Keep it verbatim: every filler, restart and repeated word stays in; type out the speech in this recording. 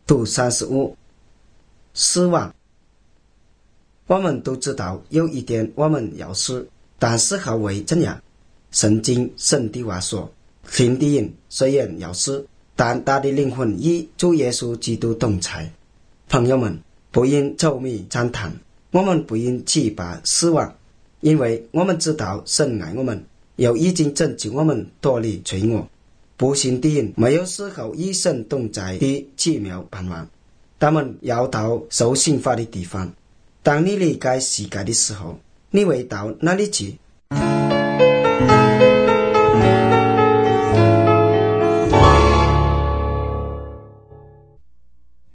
图三十五，失望。我们都知道有一点我们要死，但是好为怎样？圣经神的话说，信的人虽然要死，但他的灵魂与主耶稣基督同在。朋友们，不应皱眉赞叹，我们不应惧怕死亡，因为我们知道神爱我们，又已经拯救我们脱离罪恶。不信的人没有丝毫与神同在的奇妙盼望，他们要到受刑罚的地方。当你离开世界的时候，你会到哪里去？